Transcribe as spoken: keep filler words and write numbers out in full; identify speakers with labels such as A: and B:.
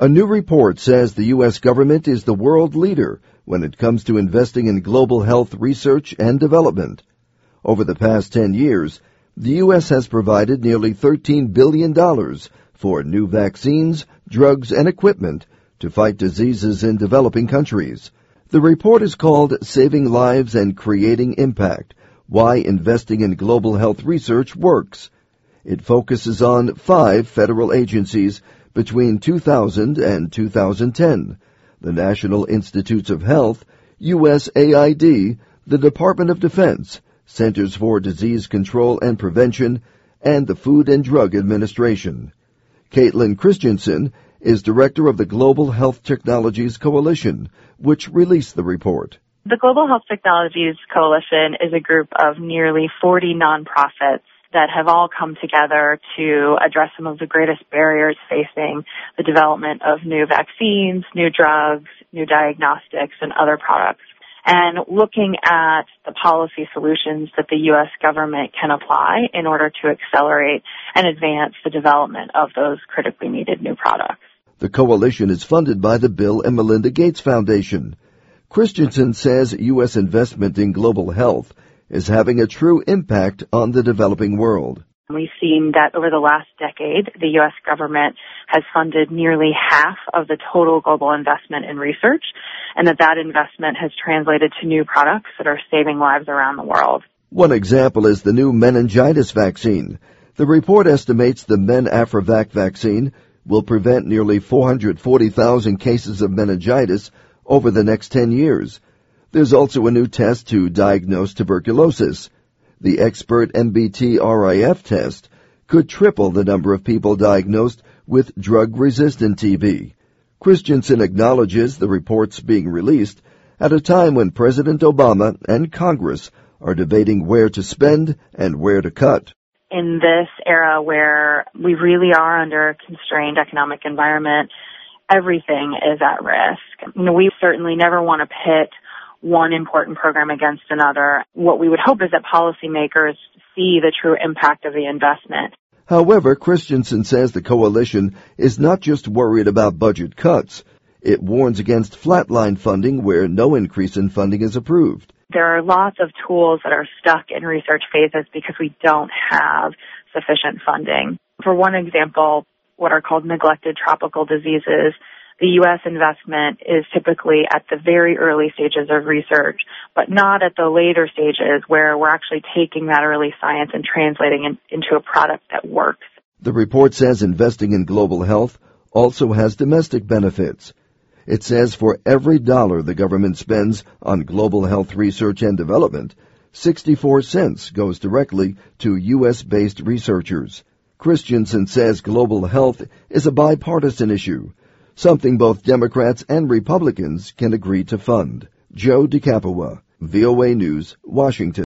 A: A new report says the U S government is the world leader when it comes to investing in global health research and development. Over the past ten years, the U S has provided nearly thirteen billion dollars for new vaccines, drugs, and equipment to fight diseases in developing countries. The report is called Saving Lives and Creating Impact: Why Investing in Global Health Research Works. It focuses on five federal agencies between two thousand and two thousand ten, the National Institutes of Health, U S A I D, the Department of Defense, Centers for Disease Control and Prevention, and the Food and Drug Administration. Caitlin Christensen is director of the Global Health Technologies Coalition, which released the report.
B: The Global Health Technologies Coalition is a group of nearly forty nonprofits that have all come together to address some of the greatest barriers facing the development of new vaccines, new drugs, new diagnostics, and other products, and looking at the policy solutions that the U S government can apply in order to accelerate and advance the development of those critically needed new products.
A: The coalition is funded by the Bill and Melinda Gates Foundation. Christensen says U S investment in global health is having a true impact on the developing world.
B: We've seen that over the last decade, the U S government has funded nearly half of the total global investment in research, and that that investment has translated to new products that are saving lives around the world.
A: One example is the new meningitis vaccine. The report estimates the MenAfriVac vaccine will prevent nearly four hundred forty thousand cases of meningitis over the next ten years. There's also a new test to diagnose tuberculosis. The expert M B T R I F test could triple the number of people diagnosed with drug-resistant T B. Christensen acknowledges the report's being released at a time when President Obama and Congress are debating where to spend and where to cut.
B: In this era where we really are under a constrained economic environment, everything is at risk. You know, we certainly never want to pit one important program against another. What we would hope is that policymakers see the true impact of the investment.
A: However, Christensen says the coalition is not just worried about budget cuts. It warns against flatline funding where no increase in funding is approved.
B: There are lots of tools that are stuck in research phases because we don't have sufficient funding. For one example, what are called neglected tropical diseases, the U S investment is typically at the very early stages of research, but not at the later stages where we're actually taking that early science and translating it into a product that works.
A: The report says investing in global health also has domestic benefits. It says for every dollar the government spends on global health research and development, sixty-four cents goes directly to U S-based researchers. Christensen says global health is a bipartisan issue, something both Democrats and Republicans can agree to fund. Joe DeCapua, V O A News, Washington.